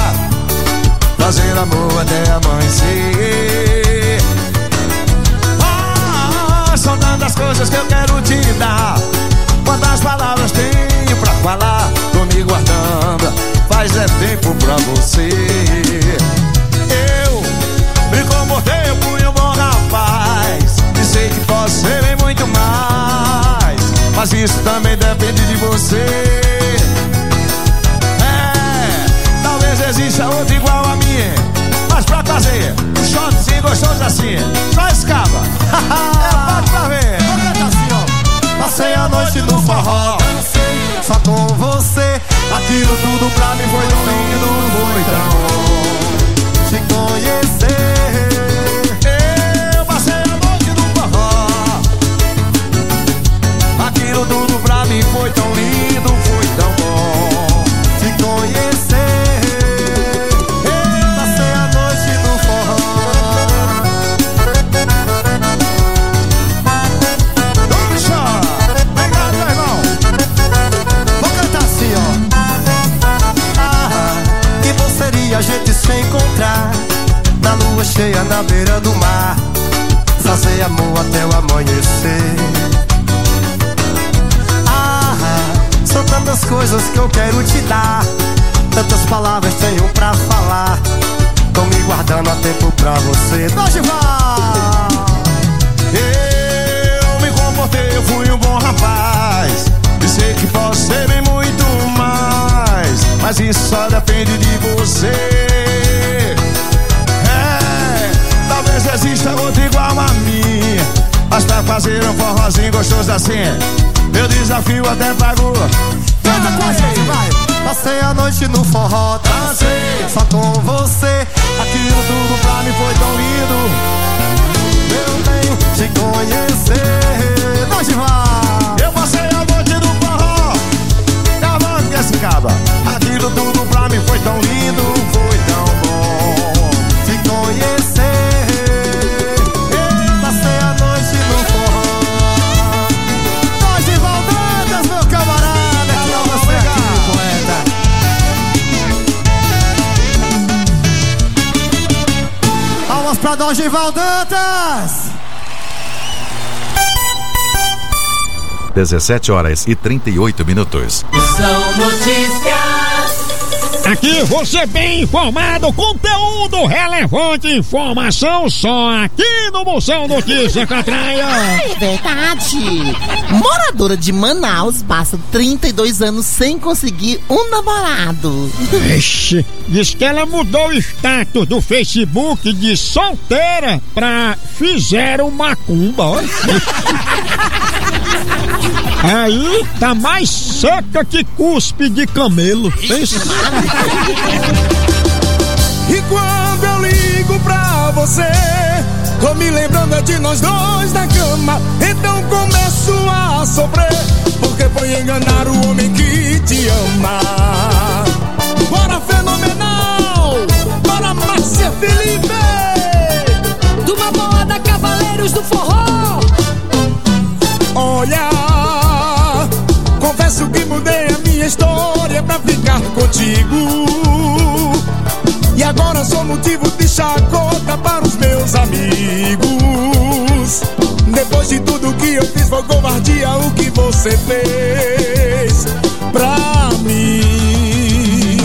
fazer amor até amanhecer. São tantas coisas que eu quero te dar. Quantas palavras tenho pra falar? Tô me guardando, faz tempo pra você. Eu me comportei, eu fui um bom rapaz, e sei que posso ser bem muito mais, mas isso também depende de você. Talvez exista outra igual a minha, mas pra fazer um shotzinho gostoso assim, só escapa. Pode pra ver. Passei a noite no forró, dancei só com você. Aquilo tudo pra mim foi tão lindo, foi tão bom te conhecer. Eu passei a noite no forró, aquilo tudo pra mim foi tão lindo, foi tão bom te conhecer. Eu passei a noite no forró. A gente se encontrar na lua cheia na beira do mar, fazer amor até o amanhecer. São tantas coisas que eu quero te dar, tantas palavras tenho pra falar, tô me guardando a tempo pra você. Dorival! Eu me comportei, eu fui um bom rapaz, e sei que posso ser bem muito mais, mas isso só depende de você. Talvez exista outra igual a mim, mas pra fazer um forrozinho gostoso assim, meu desafio até pagou. Canta com a gente, vai! Passei a noite no forró, dancei só com você. Aquilo tudo pra mim foi tão lindo, eu tenho te conhecer. Dorival! Eu passei a noite no forró, cavando que esse caba. Aquilo tudo pra mim foi tão lindo, foi tão bom te conhecer. Eu passei a noite no forró. Dorival Dantas, meu camarada, que é você aqui, poeta. Palmas pra Dorival Dantas. 17h38. São notícias. Aqui você bem informado, conteúdo relevante, informação só aqui no Moção Notícia Catraia. É verdade. Moradora de Manaus passa 32 anos sem conseguir um namorado. Ixi, diz que ela mudou o status do Facebook de solteira pra fizeram macumba, ó. Aí tá mais seca que cuspe de camelo. E quando eu ligo pra você, tô me lembrando de nós dois na cama. Então começo a sofrer, porque foi enganar o homem que te ama. Bora Fenomenal, bora Márcia Felipe, Do Maboa da Cavaleiros do Forró. olha, confesso que mudei a minha história pra ficar contigo. E agora sou motivo de chacota para os meus amigos. Depois de tudo que eu fiz, foi covardia o que você fez pra mim.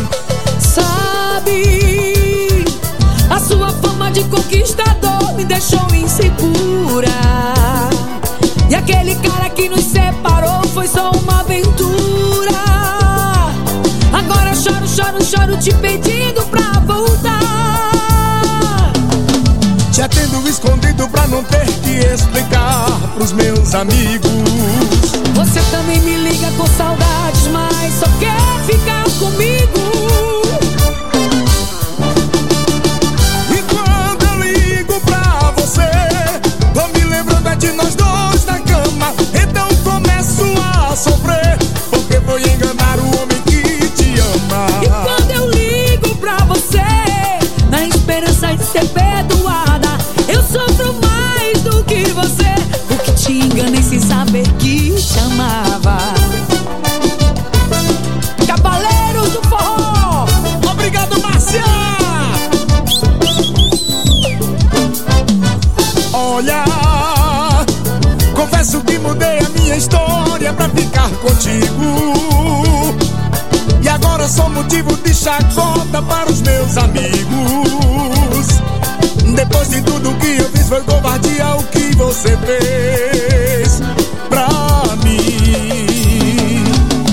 Sabe, a sua fama de conquistador me deixou insegura. E aquele cara que nos separou foi só uma aventura. Agora choro, choro, choro te pedindo pra voltar. Te atendo escondido pra não ter que explicar pros meus amigos. Você também me liga com saudades, mas só quer ficar comigo. E quando eu ligo pra você, tô me lembrando de nós dois na cama. Então começo a sofrer, porque foi enganar o homem que te ama. E quando eu ligo pra você, na esperança de ser perdoada, eu sofro mais do que você, porque te enganei sem saber que te amava. Cavaleiros do Forró, chacota para os meus amigos. Depois de tudo que eu fiz, foi covardia o que você fez pra mim.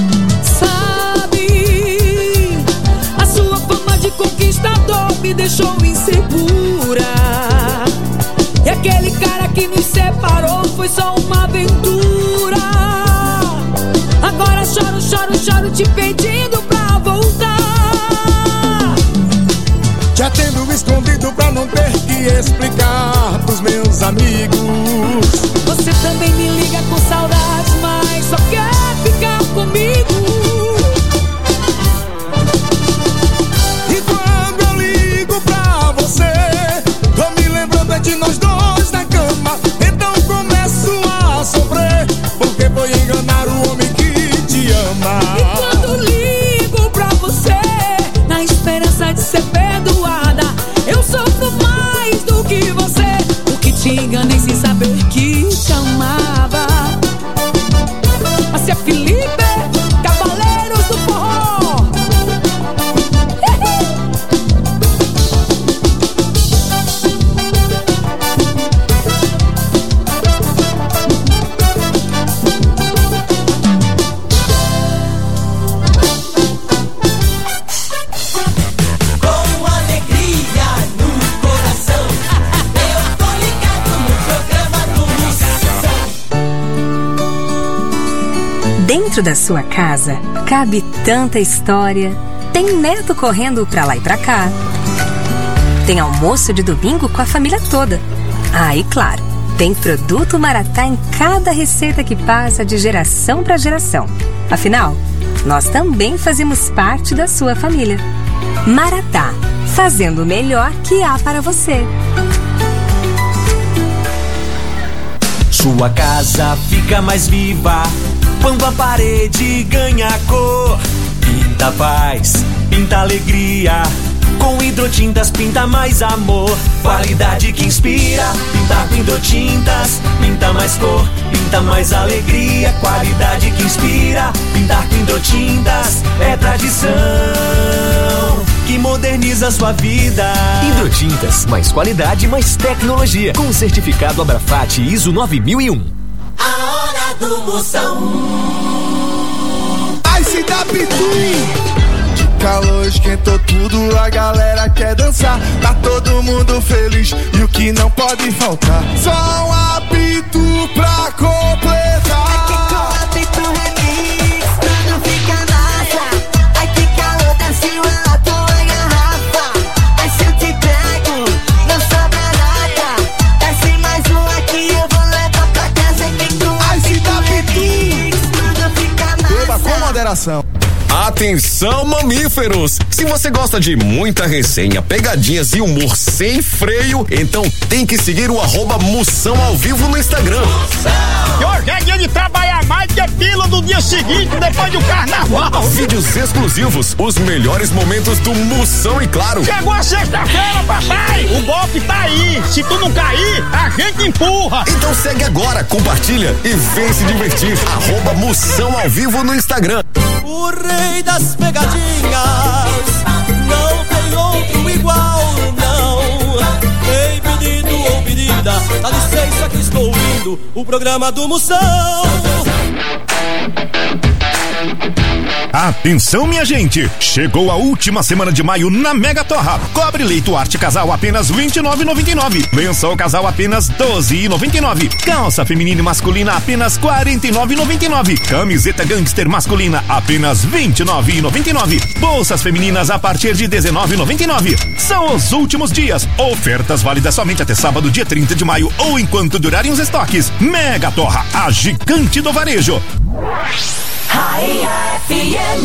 Sabe, a sua fama de conquistador me deixou insegura. E aquele cara que nos separou foi só uma aventura. Agora choro, choro, choro te pedindo pra voltar. Já tendo escondido pra não ter que explicar pros meus amigos. Você também me liga com saudade, mas só quer ficar comigo. E quando eu ligo pra você, tô me lembrando de nós dois na cama. Então começo a sofrer, porque foi enganar o homem que te ama. E quando ligo pra você, na esperança de ser perdoada, eu sofro mais do que você, porque te enganei sem saber que te amava. Mas é Felipe, Cavaleiros do Forró. Com alegria no coração, eu tô ligado no programa do Moção. Dentro da sua casa, cabe tanta história. Tem neto correndo pra lá e pra cá. Tem almoço de domingo com a família toda. Ah, e claro, tem produto Maratá em cada receita que passa de geração pra geração. Afinal, nós também fazemos parte da sua família. Maratá, fazendo o melhor que há para você. Sua casa fica mais viva quando a parede ganha cor. Pinta paz, pinta alegria. Com Hidrotintas pinta mais amor. Qualidade que inspira. Pintar com Hidrotintas pinta mais cor, pinta mais alegria. Qualidade que inspira. Pintar com Hidrotintas é tradição que moderniza a sua vida. Hidrotintas, mais qualidade, mais tecnologia. Com o certificado Abrafat ISO 9001. A hora do Moção. Ai, se dá pitu! Calor esquentou tudo, a galera quer dançar. Tá todo mundo feliz e o que não pode faltar, só um apito pra completar. Aqui com o apito remix, tudo fica massa. Ai que calor, desce uma tua garrafa. Ai se eu te pego, não sobra nada. Desce mais um aqui, eu vou levar pra casa. Aqui com o apito remix, tudo fica massa. Beba com moderação. Atenção, mamíferos! Se você gosta de muita resenha, pegadinhas e humor sem freio, então tem que seguir o @Moção ao vivo no Instagram. E hoje é dia de trabalhar mais que pila do dia seguinte, depois do carnaval. Vídeos exclusivos, os melhores momentos do Moção e claro. Chegou a sexta-feira, papai! O golpe tá aí. Se tu não cair, a gente empurra. Então segue agora, compartilha e vem se divertir. @Moção ao vivo no Instagram. O rei das pegadinhas, não tem outro igual, não. Ei, pedido ou pedida, dá licença que estou indo, o programa do Moção. Atenção, minha gente! Chegou a última semana de maio na Mega Torra. Cobre leito Arte Casal apenas R$ 29,99. Lençol Casal apenas R$ 12,99. Calça feminina e masculina apenas R$ 49,99. Camiseta Gangster masculina apenas R$ 29,99. Bolsas femininas a partir de R$ 19,99. São os últimos dias. Ofertas válidas somente até sábado, dia 30 de maio ou enquanto durarem os estoques. Mega Torra, a gigante do varejo. Raia FM.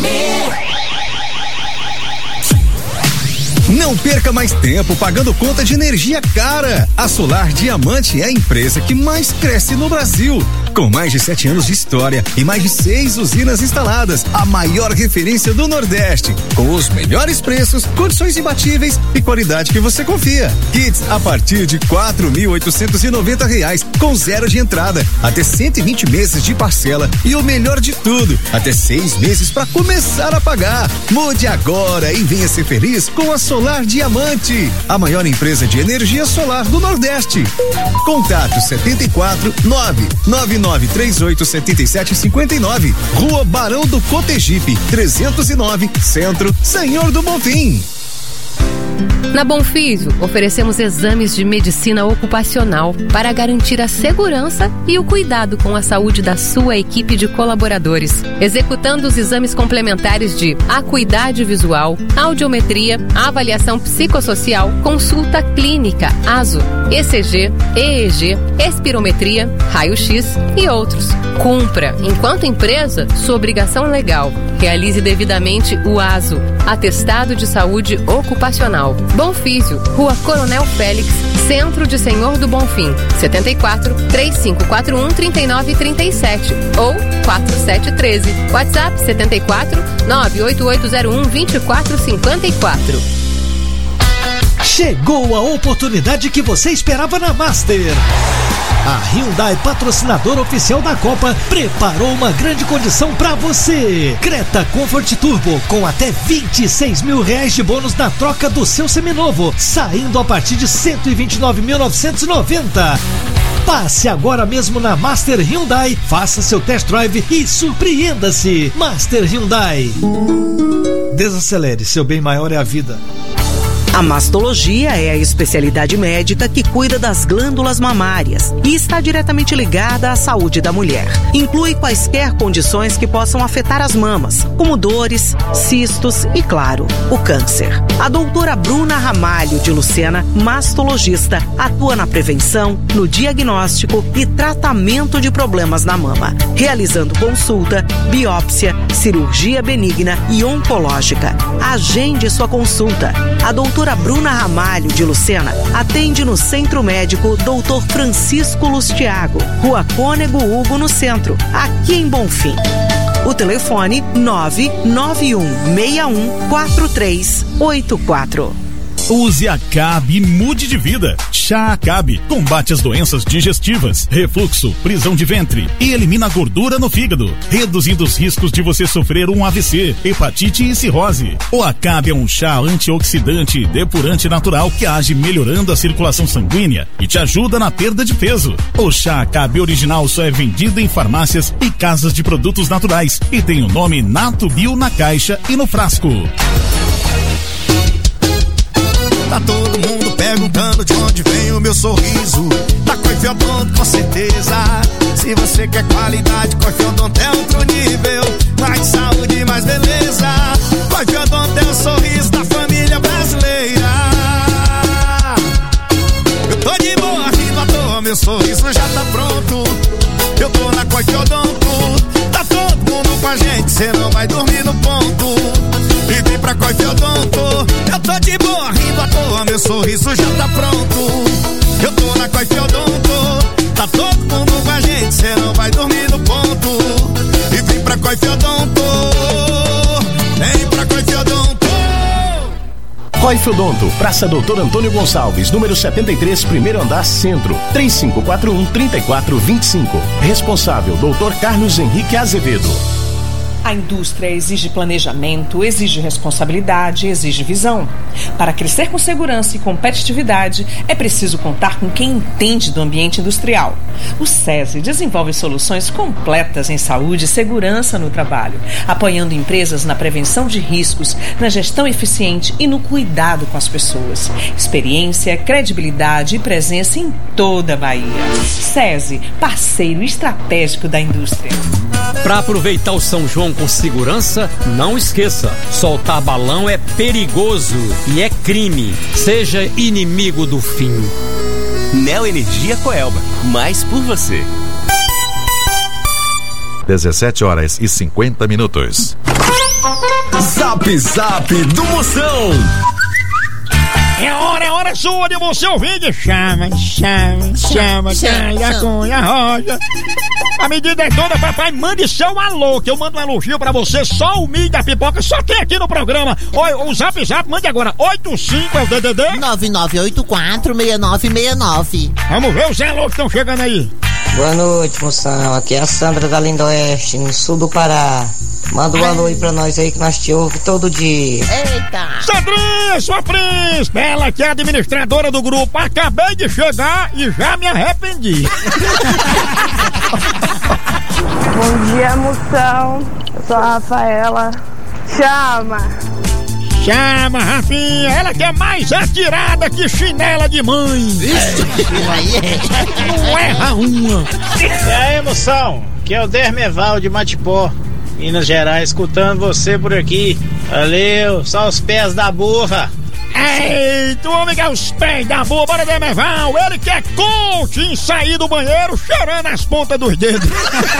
Não perca mais tempo pagando conta de energia cara. A Solar Diamante é a empresa que mais cresce no Brasil. Com mais de 7 anos de história e mais de 6 usinas instaladas, a maior referência do Nordeste, com os melhores preços, condições imbatíveis e qualidade que você confia. Kits a partir de R$4.890, com 0 de entrada, até 120 meses de parcela e o melhor de tudo, até 6 meses para começar a pagar. Mude agora e venha ser feliz com a Solar Diamante, a maior empresa de energia solar do Nordeste. Contato 74 99938 7759, Rua Barão do Cotegipe, 309, Centro, Senhor do Bonfim. Na Bonfísio, oferecemos exames de medicina ocupacional para garantir a segurança e o cuidado com a saúde da sua equipe de colaboradores, executando os exames complementares de acuidade visual, audiometria, avaliação psicossocial, consulta clínica, ASO, ECG, EEG, espirometria, raio-x e outros. Cumpra, enquanto empresa, sua obrigação legal. Realize devidamente o ASO, Atestado de Saúde Ocupacional. Bonfísio, Rua Coronel Félix, Centro de Senhor do Bonfim, 74 3541 3937 ou 4713. WhatsApp 74 98801 2454. Chegou a oportunidade que você esperava na Master. A Hyundai, patrocinadora oficial da Copa, preparou uma grande condição para você. Creta Comfort Turbo, com até R$26 mil de bônus na troca do seu seminovo, saindo a partir de R$129.990. Passe agora mesmo na Master Hyundai, faça seu test drive e surpreenda-se. Master Hyundai. Desacelere, seu bem maior é a vida. A mastologia é a especialidade médica que cuida das glândulas mamárias e está diretamente ligada à saúde da mulher. Inclui quaisquer condições que possam afetar as mamas, como dores, cistos e, claro, o câncer. A doutora Bruna Ramalho de Lucena, mastologista, atua na prevenção, no diagnóstico e tratamento de problemas na mama, realizando consulta, biópsia, cirurgia benigna e oncológica. Agende sua consulta. A doutora Bruna Ramalho de Lucena atende no Centro Médico Dr. Francisco Lustiago, Rua Cônego Hugo, no centro, aqui em Bonfim. O telefone 991614384. Use Acabe e mude de vida. Chá Acabe combate as doenças digestivas, refluxo, prisão de ventre e elimina a gordura no fígado, reduzindo os riscos de você sofrer um AVC, hepatite e cirrose. O Acabe é um chá antioxidante e depurante natural que age melhorando a circulação sanguínea e te ajuda na perda de peso. O chá Acabe original só é vendido em farmácias e casas de produtos naturais e tem o nome Nato Bio na caixa e no frasco. Tá todo mundo perguntando de onde vem o meu sorriso. Da Coife Odonto, com certeza. Se você quer qualidade, Coife Odonto é outro nível. Mais saúde, mais beleza. Coife Odonto é o sorriso da família brasileira. Eu tô de boa, rindo à toa, meu sorriso já tá pronto. Eu tô na Coife Odonto. Tá todo mundo com a gente, cê não vai dormir no ponto. E vem pra Coife Odonto. Eu tô de boa, rindo à toa, meu sorriso já tá pronto. Eu tô na Coife Odonto. Tá todo mundo com a gente, cê não vai dormir no ponto. E vem pra Coife Odonto. Vem pra Coife Odonto. Coife Odonto, Praça Doutor Antônio Gonçalves, número 73, primeiro andar, Centro, 3541-3425. Responsável, Dr. Carlos Henrique Azevedo. A indústria exige planejamento, exige responsabilidade, exige visão. Para crescer com segurança e competitividade, é preciso contar com quem entende do ambiente industrial. O SESI desenvolve soluções completas em saúde e segurança no trabalho, apoiando empresas na prevenção de riscos, na gestão eficiente e no cuidado com as pessoas. Experiência, credibilidade e presença em toda a Bahia. SESI, parceiro estratégico da indústria. Para aproveitar o São João com segurança, não esqueça, soltar balão é perigoso e é crime. Seja inimigo do fim. Neoenergia Coelba, mais por você. 17h50. Zap Zap do Moção. É hora Agora é sua de você ouvir. Chama, a Cunha Rocha. A medida é toda, papai. Mande seu alô, que eu mando um elogio pra você. Só o milho da pipoca, só tem aqui no programa. O zap, mande agora. 85 é o DDD 99846969. Vamos ver os alô que estão chegando aí. Boa noite, moção. Aqui é a Sandra da Lindoeste, no sul do Pará. Manda um alô aí pra nós aí que nós te ouvimos todo dia. Eita! Sandrinha, sua príncipe, ela que é administradora do grupo. Acabei de chegar e já me arrependi. Bom dia, moção. Eu sou a Rafaela. Chama, Rafinha, ela que é mais atirada que chinela de mãe. Não erra uma. E aí, moção, que é o Dermeval de Matipó, Minas Gerais, escutando você por aqui. Valeu, só os pés da burra. Eita, o homem que é os pés da burra, bora Dermeval. Ele que é coach em sair do banheiro cheirando as pontas dos dedos.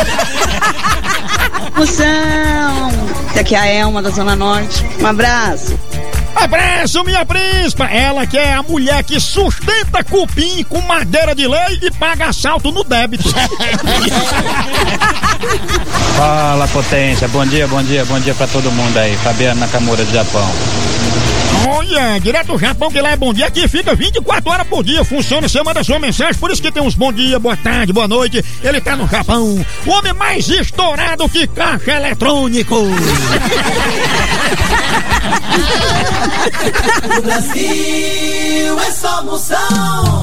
Moção, aqui é a Elma da Zona Norte. Um abraço. Abraço, minha príncipa. Ela que é a mulher que sustenta cupim com madeira de lei e paga assalto no débito. Fala, potência. Bom dia pra todo mundo aí. Fabiano Nakamura do Japão. Olha, direto do Japão, que lá é bom dia, aqui fica 24 horas por dia, funciona, você manda sua mensagem, por isso que tem uns bom dia, boa tarde, boa noite, ele tá no Japão, o homem mais estourado que caixa eletrônico. O Brasil é só moção.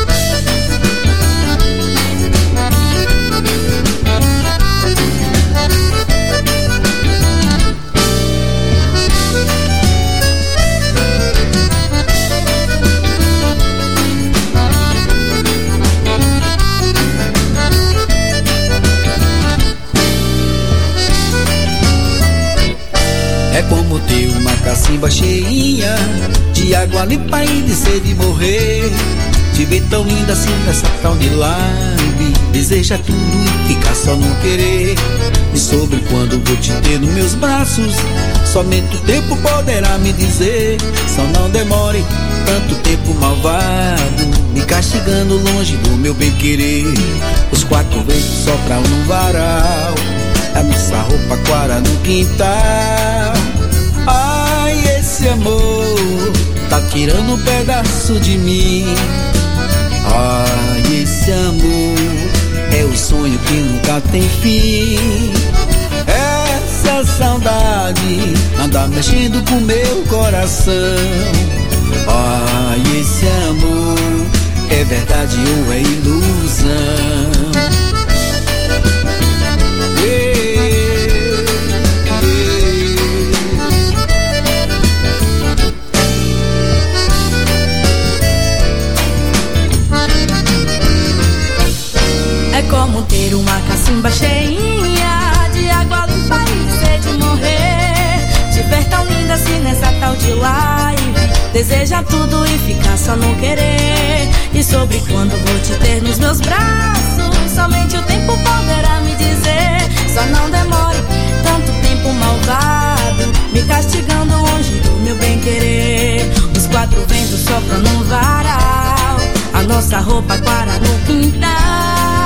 É como ter uma cacimba cheinha de água limpa e de sede morrer. Te ver tão linda assim nessa tal de live. Deseja tudo e fica só não querer. E sobre quando vou te ter nos meus braços, somente o tempo poderá me dizer. Só não demore tanto tempo malvado, me castigando longe do meu bem querer. Os quatro ventos sopram no varal, a nossa roupa quara no quintal. Ai, esse amor tá tirando um pedaço de mim. Ai, esse amor é o sonho que nunca tem fim. Essa saudade anda mexendo com meu coração. Ai, esse amor é verdade ou é ilusão? É como ter uma cacimba cheinha de água limpa e de sede morrer. Te ver tão linda assim nessa tal de live. Deseja tudo e fica só não querer. E sobre quando vou te ter nos meus braços, somente o tempo poderá me dizer. Só não demore tanto tempo malvado, me castigando longe do meu bem querer. Os quatro ventos sopram no varal, a nossa roupa quara no quintal.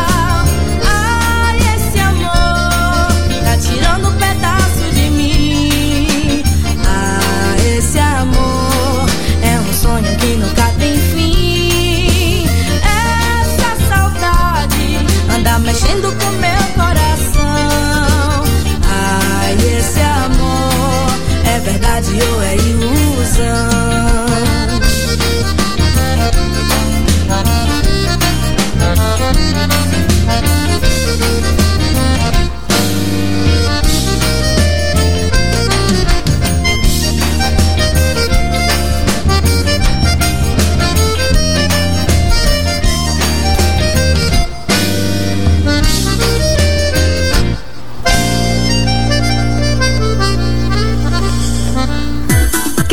Tirando um pedaço de mim. Ah, esse amor é um sonho que nunca tem fim. Essa saudade anda mexendo com meu coração. Ah, esse amor é verdade ou é ilusão?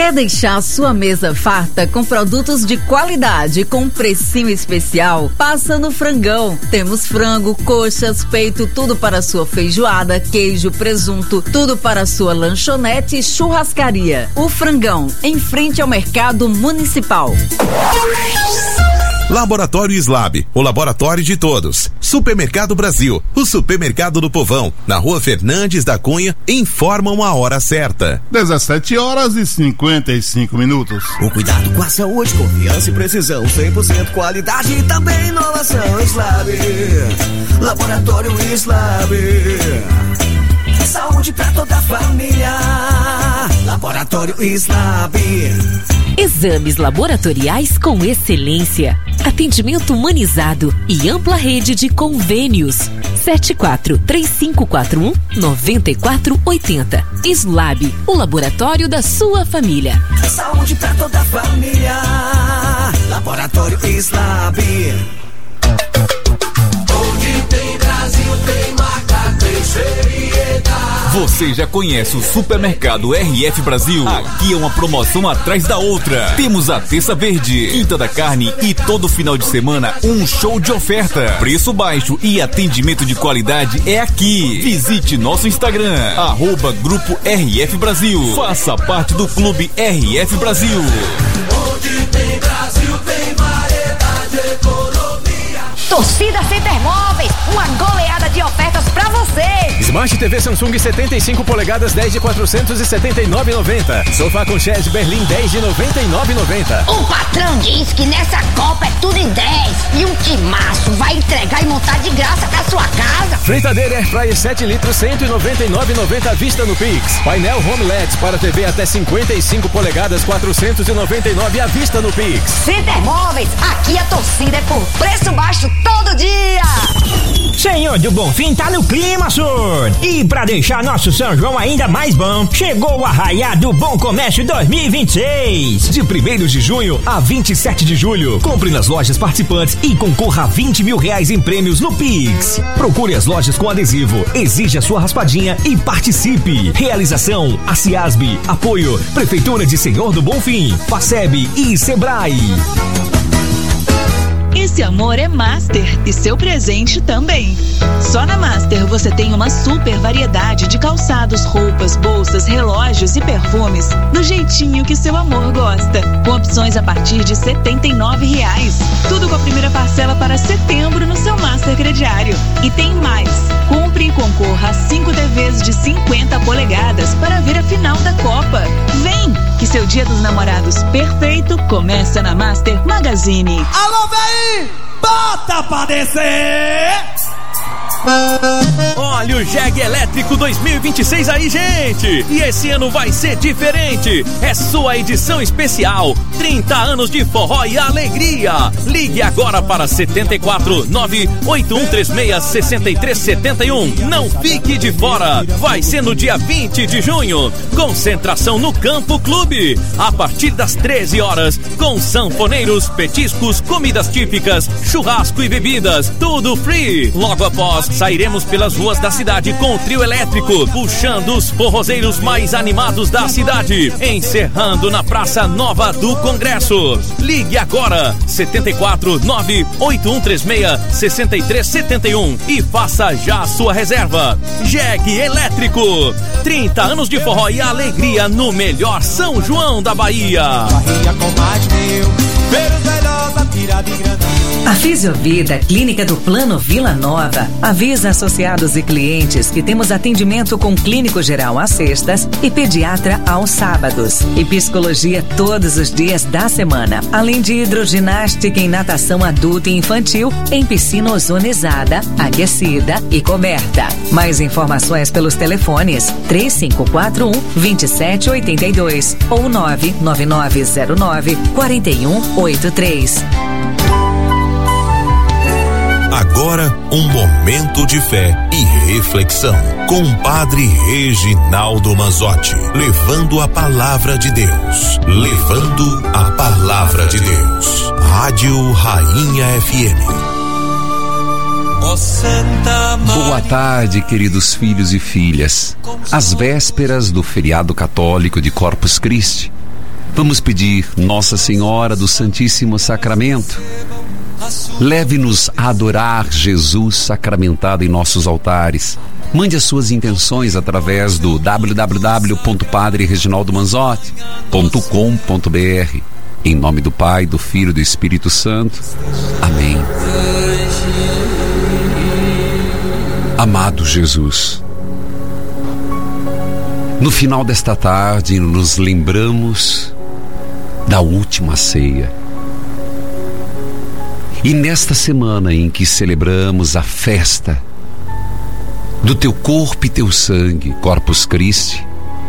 Quer deixar a sua mesa farta com produtos de qualidade com precinho especial? Passa no Frangão. Temos frango, coxas, peito, tudo para a sua feijoada, queijo, presunto, tudo para a sua lanchonete e churrascaria. O Frangão, em frente ao Mercado Municipal. Laboratório Slab, o laboratório de todos. Supermercado Brasil, o supermercado do povão. Na Rua Fernandes da Cunha, informa uma hora certa. 17h55. O cuidado com a saúde, confiança e precisão, 100% qualidade e também inovação. Slab, Laboratório Slab. Saúde pra toda a família. Laboratório Slab. Exames laboratoriais com excelência, atendimento humanizado e ampla rede de convênios. 74-3541-9480. Slab, o laboratório da sua família. Saúde pra toda a família. Laboratório Slab. Onde tem Brasil, tem marca, tem seriedade. Você já conhece o Supermercado RF Brasil? Aqui é uma promoção atrás da outra. Temos a Terça Verde, Quinta da Carne e todo final de semana um show de oferta. Preço baixo e atendimento de qualidade é aqui. Visite nosso Instagram, @Grupo RF Brasil. Faça parte do Clube RF Brasil. Onde tem Brasil, tem variedade, economia. Torcida Center Móveis, uma goleada de ofertas pra você. Smart TV Samsung 75 polegadas 10 de 479,90. Sofá com chaise Berlim 10 de 99,90. O patrão diz que nessa Copa é tudo em 10 e um timaço vai entregar e montar de graça pra sua casa. Fritadeira Airfryer 7 litros 199,90 à vista no Pix. Painel Home LED para TV até 55 polegadas 499 à vista no Pix. Center Móveis, aqui a torcida é por preço baixo todo dia. Senhor do Bonfim tá no clima, senhor. E pra deixar nosso São João ainda mais bom, chegou o Arraiá do Bom Comércio 2026. De 1º de junho a 27 de julho. Compre nas lojas participantes e concorra a R$20 mil em prêmios no Pix. Procure as lojas com adesivo, exija sua raspadinha e participe. Realização: a Ciasb. Apoio: Prefeitura de Senhor do Bonfim, Faceb e Sebrae. Esse amor é Master e seu presente também. Só na Master você tem uma super variedade de calçados, roupas, bolsas, relógios e perfumes do jeitinho que seu amor gosta, com opções a partir de R$ 79. Tudo com a primeira parcela para setembro no seu Master crediário. E tem mais. Compre e concorra a 5 TVs de 50 polegadas para ver a final da Copa. Vem, que seu Dia dos Namorados perfeito começa na Master Magazine. Alô, véi! Bota pra descer! Olha o Jeg Elétrico 2026 aí, gente! E esse ano vai ser diferente! É sua edição especial, 30 anos de forró e alegria! Ligue agora para 74-98136-6371. Não fique de fora! Vai ser no dia 20 de junho. Concentração no Campo Clube. A partir das 13 horas, com sanfoneiros, petiscos, comidas típicas, churrasco e bebidas, tudo free. Logo após, sairemos pelas ruas da cidade com o trio elétrico, puxando os forrozeiros mais animados da cidade, encerrando na Praça Nova do Congresso. Ligue agora, 74-98136-6371 e faça já a sua reserva. Jeg Elétrico, 30 anos de forró e alegria no melhor São João da Bahia. A Fisiovida, clínica do Plano Vila Nova, avisa associados e clientes que temos atendimento com clínico geral às sextas e pediatra aos sábados. E psicologia todos os dias da semana. Além de hidroginástica em natação adulta e infantil em piscina ozonizada, aquecida e coberta. Mais informações pelos telefones 3541-2782 ou 99909-4183. Agora, um momento de fé e reflexão com o Padre Reginaldo Manzotti, levando a palavra de Deus. Levando a palavra de Deus. Rádio Rainha FM. Boa tarde, queridos filhos e filhas. Às vésperas do feriado católico de Corpus Christi, Vamos pedir, Nossa Senhora do Santíssimo Sacramento, leve-nos a adorar Jesus sacramentado em nossos altares. Mande as suas intenções através do www.padrereginaldomanzotti.com.br. Em nome do Pai, do Filho e do Espírito Santo. Amém. Amado Jesus, no final desta tarde nos lembramos da última ceia. E nesta semana em que celebramos a festa do teu corpo e teu sangue, Corpus Christi,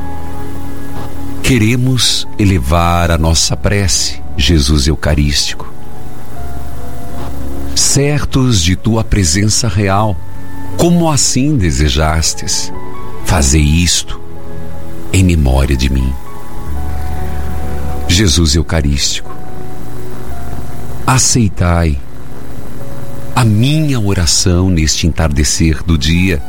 queremos elevar a nossa prece, Jesus Eucarístico, certos de tua presença real, como assim desejastes. Fazei isto em memória de mim. Jesus Eucarístico, aceitai a minha oração neste entardecer do dia.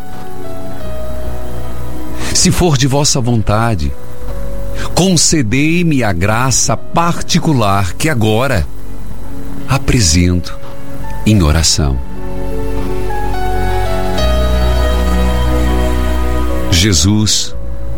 Se for de vossa vontade, concedei-me a graça particular que agora apresento em oração. Jesus,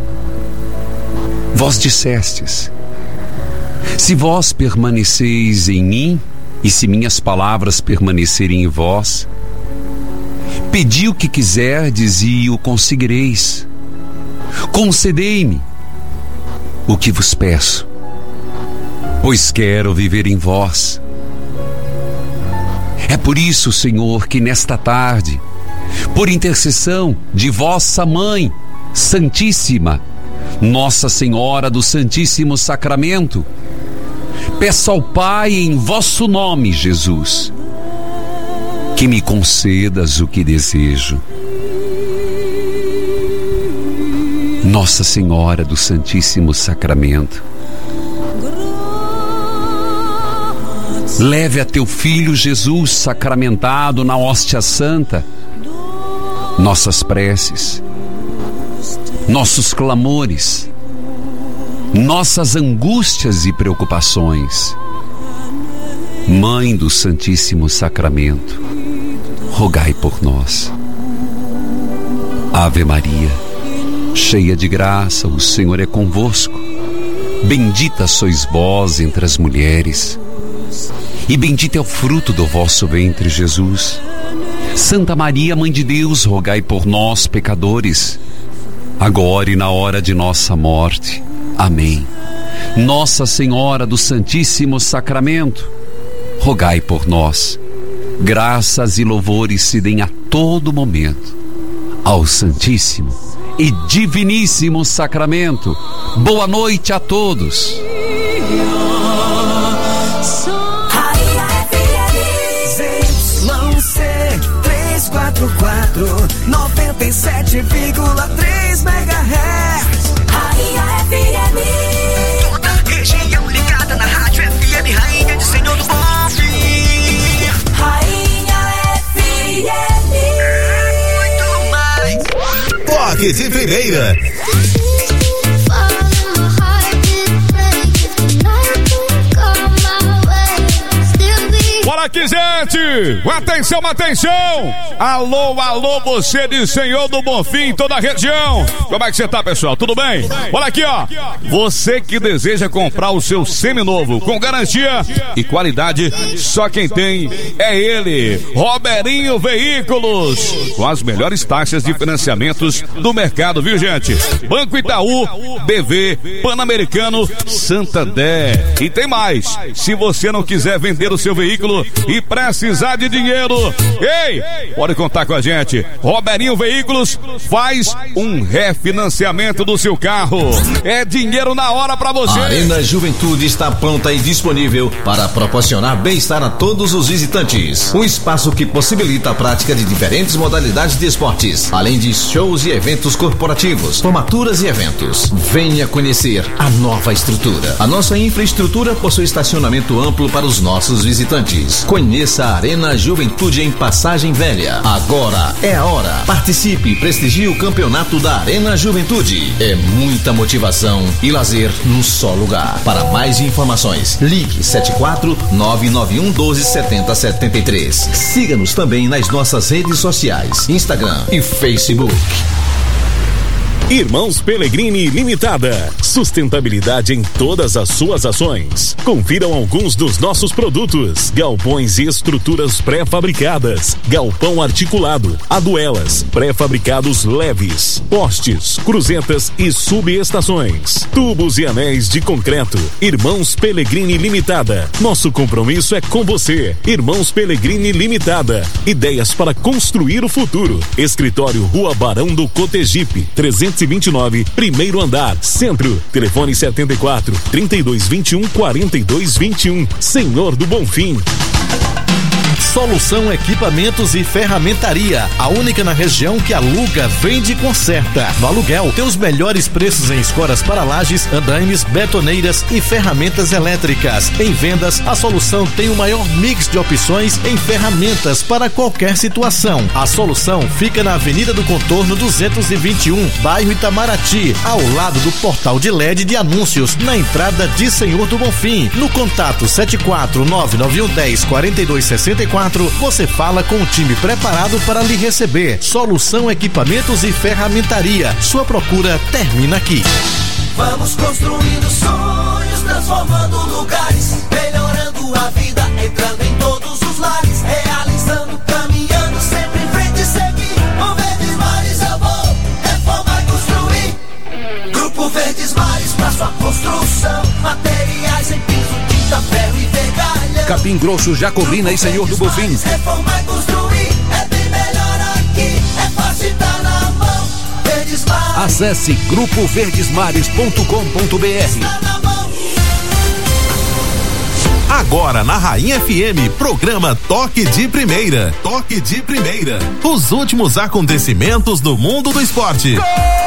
vós dissestes: se vós permaneceis em mim, e se minhas palavras permanecerem em vós, pedi o que quiserdes e o conseguireis. Concedei-me o que vos peço, pois quero viver em vós. É por isso, Senhor, que nesta tarde, por intercessão de vossa Mãe Santíssima, Nossa Senhora do Santíssimo Sacramento, peço ao Pai em vosso nome, Jesus, que me concedas o que desejo. Nossa Senhora do Santíssimo Sacramento, leve a teu Filho Jesus sacramentado na hóstia santa nossas preces, nossos clamores, nossas angústias e preocupações. Mãe do Santíssimo Sacramento, rogai por nós. Ave Maria, cheia de graça, o Senhor é convosco. Bendita sois vós entre as mulheres, e bendito é o fruto do vosso ventre, Jesus. Santa Maria, Mãe de Deus, rogai por nós, pecadores, agora e na hora de nossa morte. Amém. Nossa Senhora do Santíssimo Sacramento, rogai por nós. Graças e louvores se deem a todo momento ao Santíssimo e Diviníssimo Sacramento. Boa noite a todos. ZYC 97,3 MHz. Rainha FM. Toda a região ligada na rádio FM, Rainha de Senhor do Bom Fim. Rainha FM. Muito mais. Toques de primeira. Fala aqui, gente! Atenção, atenção! Alô, alô, você de Senhor do Bonfim, toda a região! Como é que você tá, pessoal? Tudo bem? Olha aqui, ó! Você que deseja comprar o seu seminovo com garantia e qualidade, só quem tem é ele, Roberinho Veículos, com as melhores taxas de financiamentos do mercado, viu, gente? Banco Itaú, BV, Pan-Americano, Santander. E tem mais! Se você não quiser vender o seu veículo e precisar de dinheiro, ei, pode contar com a gente. Roberinho Veículos faz um refinanciamento do seu carro. É dinheiro na hora pra você. A Arena Juventude está pronta e disponível para proporcionar bem-estar a todos os visitantes. Um espaço que possibilita a prática de diferentes modalidades de esportes, além de shows e eventos corporativos, formaturas e eventos. Venha conhecer a nova estrutura. A nossa infraestrutura possui estacionamento amplo para os nossos visitantes. Conheça a Arena Juventude em Passagem Velha. Agora é a hora. Participe e prestigie o campeonato da Arena Juventude. É muita motivação e lazer num só lugar. Para mais informações, ligue 74991127073. Siga-nos também nas nossas redes sociais, Instagram e Facebook. Irmãos Pellegrini Limitada. Sustentabilidade em todas as suas ações. Confiram alguns dos nossos produtos: galpões e estruturas pré-fabricadas, galpão articulado, aduelas, pré-fabricados leves, postes, cruzetas e subestações, tubos e anéis de concreto. Irmãos Pellegrini Limitada. Nosso compromisso é com você. Irmãos Pellegrini Limitada. Ideias para construir o futuro. Escritório Rua Barão do Cotegipe, 329, primeiro andar, Centro. Telefone 74-3221-4221. Senhor do Bonfim. Solução Equipamentos e Ferramentaria, a única na região que aluga, vende e conserta. No aluguel, tem os melhores preços em escoras para lajes, andaimes, betoneiras e ferramentas elétricas. Em vendas, a Solução tem o maior mix de opções em ferramentas para qualquer situação. A Solução fica na Avenida do Contorno 221, bairro Itamaraty, ao lado do portal de LED de anúncios, na entrada de Senhor do Bonfim. No contato 74991104264, você fala com o time preparado para lhe receber. Solução Equipamentos e Ferramentaria. Sua procura termina aqui. Vamos construindo sonhos, transformando lugares, melhorando a vida, entrando em todos os lares, realizando, caminhando, sempre em frente, seguir. Com Verdes Mares eu vou reformar e construir. Grupo Verdes Mares pra sua construção, materiais em piso, tinta, ferro e vergalhão. Capim Grosso, Jacobina e Senhor do Bonfim. Reformar e construir é bem melhor aqui, é fácil, tá na mão. Verdes Mares. Acesse grupoverdesmares.com.br. Agora na Rainha FM, programa Toque de Primeira. Toque de Primeira. Os últimos acontecimentos do mundo do esporte.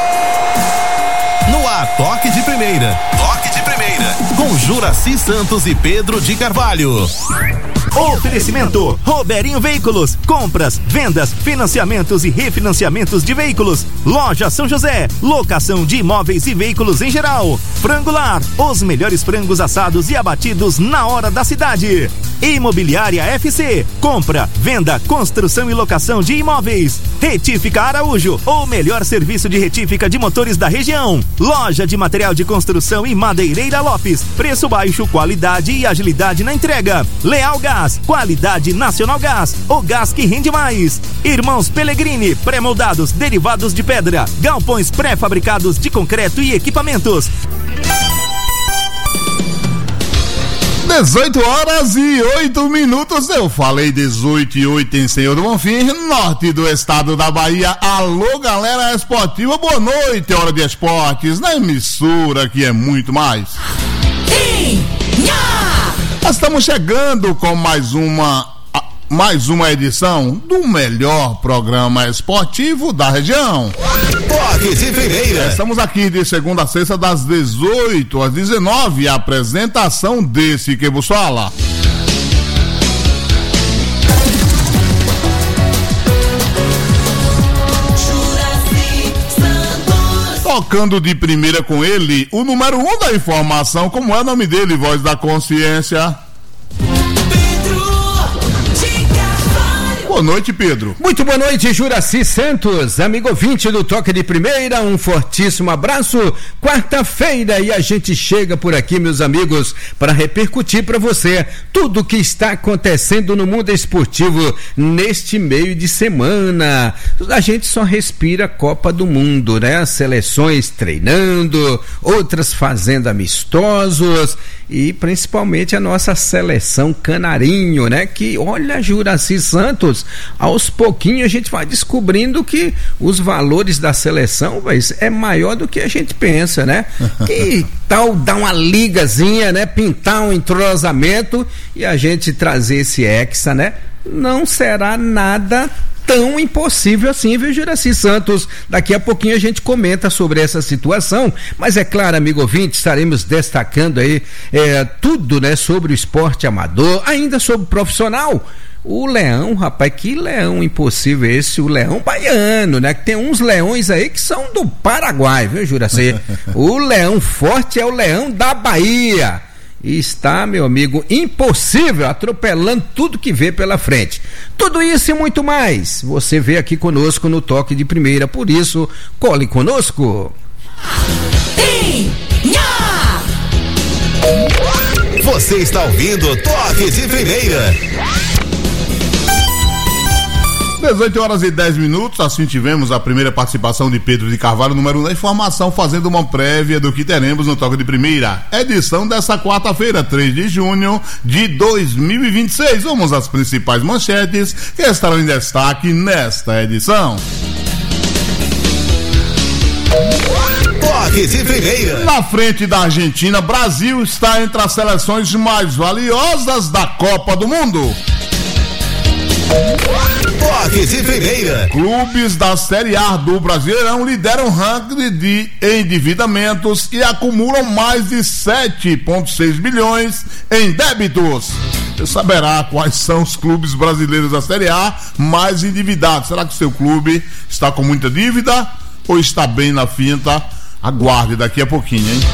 No ar, Toque de Primeira. Toque de Primeira. Com Juraci Santos e Pedro de Carvalho. Oferecimento Roberinho Veículos, compras, vendas, financiamentos e refinanciamentos de veículos. Loja São José, locação de imóveis e veículos em geral. Frangular, os melhores frangos assados e abatidos na hora da cidade. Imobiliária FC, compra, venda, construção e locação de imóveis. Retífica Araújo, o melhor serviço de retífica de motores da região. Loja de material de construção e Madeireira Lopes, preço baixo, qualidade e agilidade na entrega. Leal Gás, qualidade Nacional Gás, o gás que rende mais. Irmãos Pellegrini, pré-moldados, derivados de pedra, galpões pré-fabricados de concreto e equipamentos. 18h08. Eu falei 18h08 em Senhor do Bonfim, norte do estado da Bahia. Alô, galera esportiva, boa noite. Hora de esportes na emissora que é muito mais. Estamos chegando com mais uma edição do melhor programa esportivo da região. Toque de Primeira. Estamos aqui de segunda a sexta, das 18 às 19. A apresentação desse que vos fala. Tocando de primeira com ele, o número 1 da informação. Como é o nome dele, voz da consciência? Boa noite, Pedro. Muito boa noite, Juraci Santos, amigo ouvinte do Toque de Primeira, um fortíssimo abraço. Quarta-feira e a gente chega por aqui, meus amigos, para repercutir para você tudo o que está acontecendo no mundo esportivo neste meio de semana. A gente só respira Copa do Mundo, né? As seleções treinando, outras fazendo amistosos e principalmente a nossa seleção canarinho, né? Que, olha, Juraci Santos, aos pouquinhos a gente vai descobrindo que os valores da seleção é maior do que a gente pensa, né? Que tal dar uma ligazinha, né? Pintar um entrosamento e a gente trazer esse hexa, né? Não será nada tão impossível assim, viu, Juraci Santos? Daqui a pouquinho a gente comenta sobre essa situação, mas é claro, amigo ouvinte, estaremos destacando aí tudo, né, sobre o esporte amador, ainda sobre o profissional. O leão, rapaz, que leão impossível esse, o leão baiano, né? Que tem uns leões aí que são do Paraguai, viu, Juraci? O leão forte é o leão da Bahia. E está, meu amigo, impossível, atropelando tudo que vê pela frente. Tudo isso e muito mais, você vê aqui conosco no Toque de Primeira, por isso, cole conosco. Você está ouvindo Toque de Primeira. 18h10, assim tivemos a primeira participação de Pedro de Carvalho, número 1 da informação, fazendo uma prévia do que teremos no Toque de Primeira, edição dessa quarta-feira, 3 de junho de 2026. Vamos às principais manchetes que estarão em destaque nesta edição. Toque de Primeira. Na frente da Argentina, Brasil está entre as seleções mais valiosas da Copa do Mundo. Toque de Primeira. Clubes da Série A do Brasileirão lideram o ranking de endividamentos e acumulam mais de 7,6 bilhões em débitos. Você saberá quais são os clubes brasileiros da Série A mais endividados. Será que o seu clube está com muita dívida ou está bem na finta? Aguarde daqui a pouquinho, hein?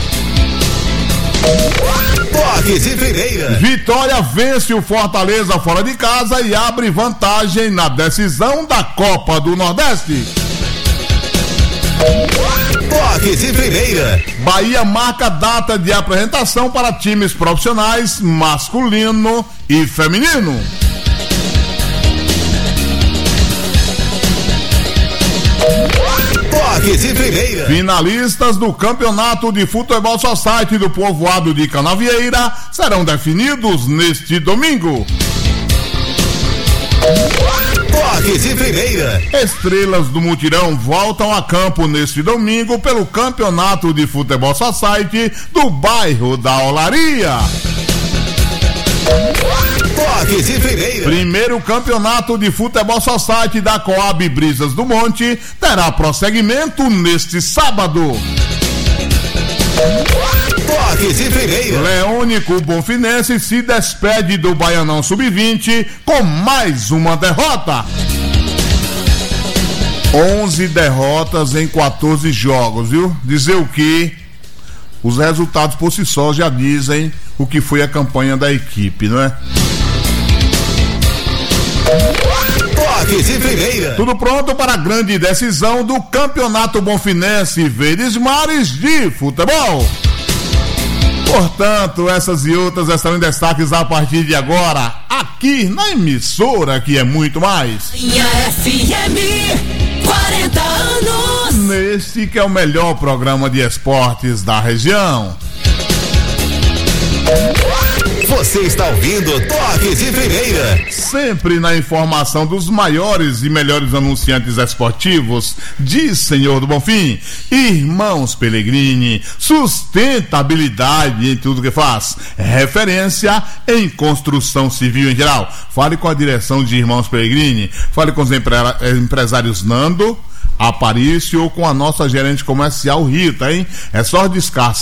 Toque de Primeira. Vitória vence o Fortaleza fora de casa e abre vantagem na decisão da Copa do Nordeste. Toque de Primeira. Bahia marca data de apresentação para times profissionais masculino e feminino. Toque de Primeira. Finalistas do Campeonato de Futebol Society do povoado de Canavieira serão definidos neste domingo. Toque de Primeira. Estrelas do Mutirão voltam a campo neste domingo pelo Campeonato de Futebol Society do bairro da Olaria. Toque de Primeira. Primeiro campeonato de futebol society da Coab Brisas do Monte terá prosseguimento neste sábado. Toque de Primeira. Leônico Bonfinense se despede do Baianão Sub-20 com mais uma derrota. 11 derrotas em 14 jogos, viu? Dizer o que? Os resultados por si só já dizem o que foi a campanha da equipe, não é? Toque de Primeira. Tudo pronto para a grande decisão do Campeonato Bonfinense Verdes Mares de Futebol. Portanto, essas e outras estarão em destaques a partir de agora, aqui na emissora que é muito mais. FM 40 anos. Neste que é o melhor programa de esportes da região. Você está ouvindo Toque de Primeira. Sempre na informação dos maiores e melhores anunciantes esportivos, diz Senhor do Bonfim, Irmãos Pellegrini, sustentabilidade em tudo que faz, referência em construção civil em geral. Fale com a direção de Irmãos Pellegrini, fale com os empresários Nando, Aparício ou com a nossa gerente comercial Rita, hein? É só discar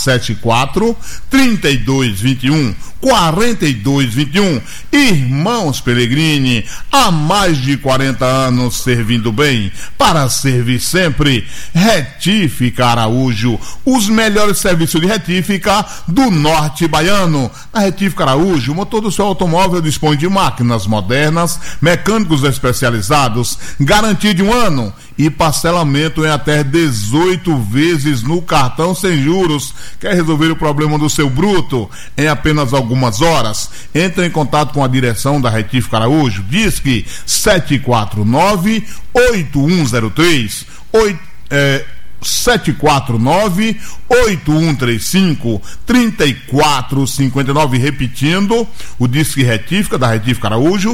74-3221-4221. Irmãos Pellegrini, há mais de 40 anos servindo bem, para servir sempre. Retífica Araújo, os melhores serviços de retífica do norte baiano. Na Retífica Araújo, o motor do seu automóvel dispõe de máquinas modernas, mecânicos especializados, garantia de 1 ano e parcelamento em até 18 vezes no cartão sem juros. Quer resolver o problema do seu bruto em apenas algumas horas? Entre em contato com a direção da Retífica Araújo. Disque 749-8103 749-8135-3459, repetindo, o Disque Retífica, da Retífica Araújo,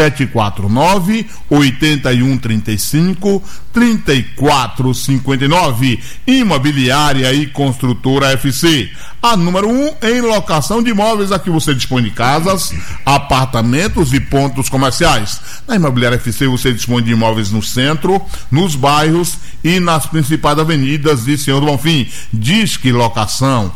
749-8135-3459, Imobiliária e Construtora FC, a número 1 em locação de imóveis. Aqui você dispõe de casas, apartamentos e pontos comerciais. Na Imobiliária FC você dispõe de imóveis no centro, nos bairros e nas principais avenidas de Senhor do Bonfim. Disque Locação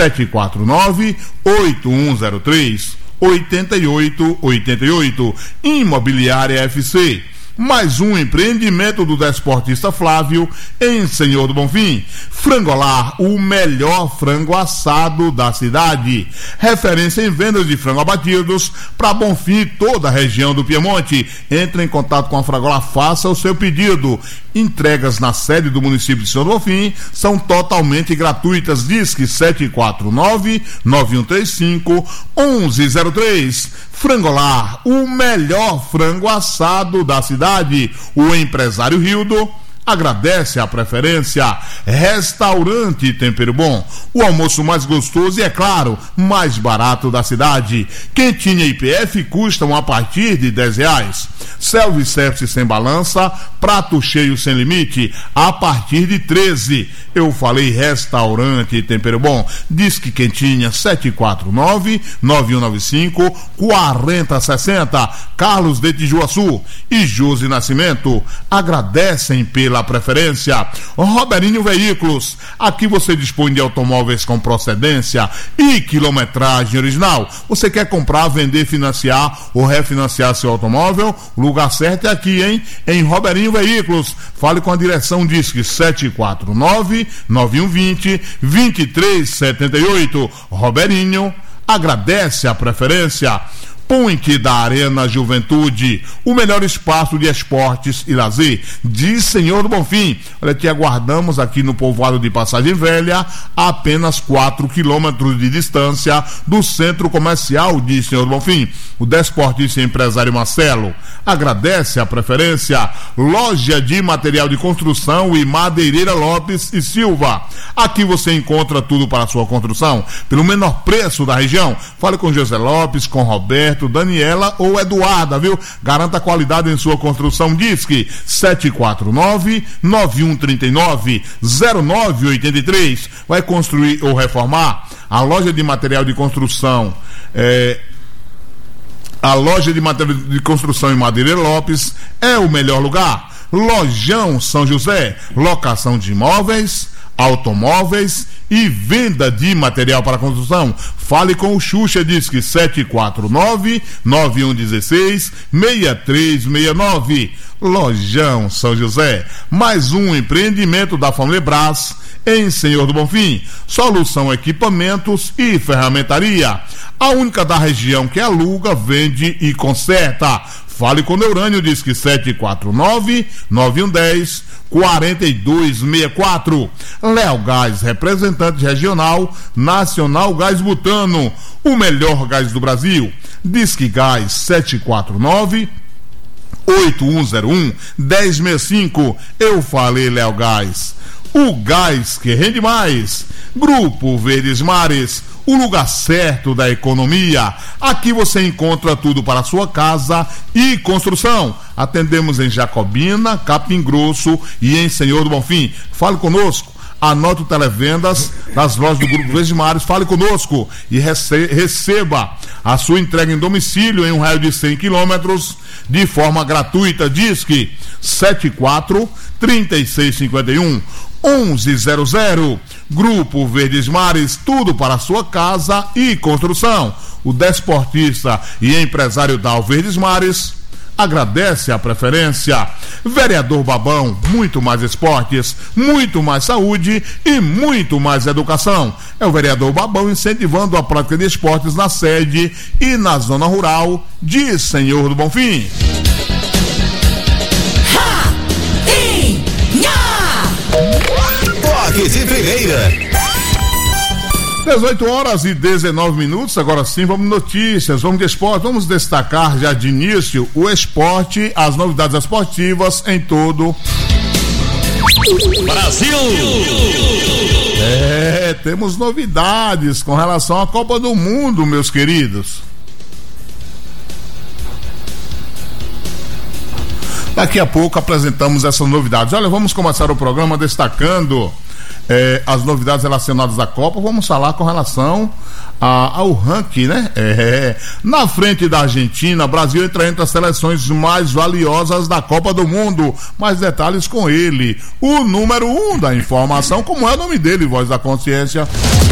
749-8103-8888. Imobiliária FC. Mais um empreendimento do desportista Flávio em Senhor do Bonfim. Frangolar, o melhor frango assado da cidade. Referência em vendas de frango abatidos para Bonfim e toda a região do Piemonte. Entre em contato com a Frangolar, faça o seu pedido. Entregas na sede do município de Senhor do Bonfim são totalmente gratuitas. Disque 749-9135-1103. Frangolar, o melhor frango assado da cidade. O empresário Rildo agradece a preferência. Restaurante Tempero Bom, o almoço mais gostoso e, é claro, mais barato da cidade. Quentinha IPF custam a partir de R$10. Self-service sem balança, prato cheio sem limite, a partir de 13. Eu falei Restaurante Tempero Bom. Disque Quentinha 749-9195-4060. Carlos de Tijuaçu e Josi Nascimento agradecem pela preferência. Roberinho Veículos, aqui você dispõe de automóveis com procedência e quilometragem original. Você quer comprar, vender, financiar ou refinanciar seu automóvel? O lugar certo é aqui, hein? Em Roberinho Veículos. Fale com a direção. Disque 749-9120-2378. Roberinho agradece a preferência. Ponte da Arena Juventude, o melhor espaço de esportes e lazer de Senhor do Bonfim. Olha, te aguardamos aqui no povoado de Passagem Velha, a apenas 4 quilômetros de distância do centro comercial de Senhor do Bonfim. O desportista e empresário Marcelo agradece a preferência. Loja de material de construção e madeireira Lopes e Silva. Aqui você encontra tudo para a sua construção pelo menor preço da região. Fale com José Lopes, com Roberto, Daniela ou Eduarda, viu? Garanta qualidade em sua construção. Disque 749-9139-0983. Vai construir ou reformar? A loja de material de construção a loja de material de construção em Madeireira Lopes é o melhor lugar. Lojão São José, locação de imóveis, automóveis e venda de material para construção. Fale com o Xuxa. Disque 749-9116-6369. Lojão São José, mais um empreendimento da família Brás em Senhor do Bonfim. Solução Equipamentos e Ferramentaria, a única da região que aluga, vende e conserta. Fale com Neurânio. Disque 749-9110-4264. Léo Gás, representante regional, Nacional Gás Butano, o melhor gás do Brasil. Disque Gás 749-8101-1065. Eu falei Léo Gás, o gás que rende mais. Grupo Verdes Mares, o lugar certo da economia. Aqui você encontra tudo para a sua casa e construção. Atendemos em Jacobina, Capim Grosso e em Senhor do Bonfim. Fale conosco. Anote o televendas das lojas do Grupo Verdes Mares. Fale conosco e receba a sua entrega em domicílio em um raio de 100 quilômetros de forma gratuita. Disque 74-3651-1100. Grupo Verdes Mares, tudo para a sua casa e construção. O desportista e empresário Dal Verdes Mares agradece a preferência. Vereador Babão, muito mais esportes, muito mais saúde e muito mais educação. É o vereador Babão incentivando a prática de esportes na sede e na zona rural de Senhor do Bonfim. Toque de primeira. 18h19. Agora sim, vamos notícias, vamos de esporte. Vamos destacar já de início o esporte, as novidades esportivas em todo Brasil! Temos novidades com relação à Copa do Mundo, meus queridos. Daqui a pouco apresentamos essas novidades. Olha, vamos começar o programa destacando as novidades relacionadas à Copa. Vamos falar com relação ao ranking, né? Na frente da Argentina, Brasil entra entre as seleções mais valiosas da Copa do Mundo. Mais detalhes com ele, o número 1 da informação. Como é o nome dele, Voz da Consciência?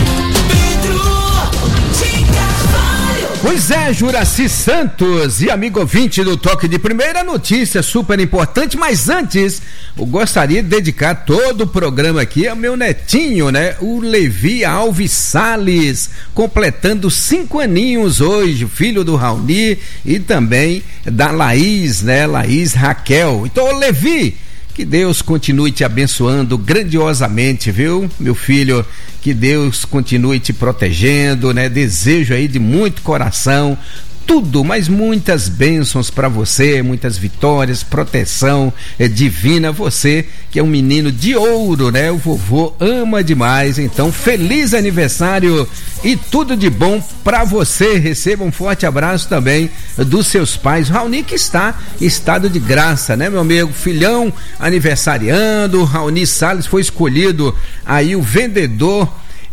Pois é, Juraci Santos e amigo ouvinte do Toque de Primeira, notícia super importante, mas antes eu gostaria de dedicar todo o programa aqui ao meu netinho, né? O Levi Alves Salles, completando 5 aninhos hoje, filho do Raoni e também da Laís, né? Laís Raquel. Então, Levi, que Deus continue te abençoando grandiosamente, viu, meu filho? Que Deus continue te protegendo, né? Desejo aí de muito coração tudo, mas muitas bênçãos para você, muitas vitórias, proteção divina. Você que é um menino de ouro, né? O vovô ama demais. Então, feliz aniversário e tudo de bom para você. Receba um forte abraço também dos seus pais. Raoni, que está em estado de graça, né, meu amigo? Filhão aniversariando. Raoni Salles foi escolhido aí o vendedor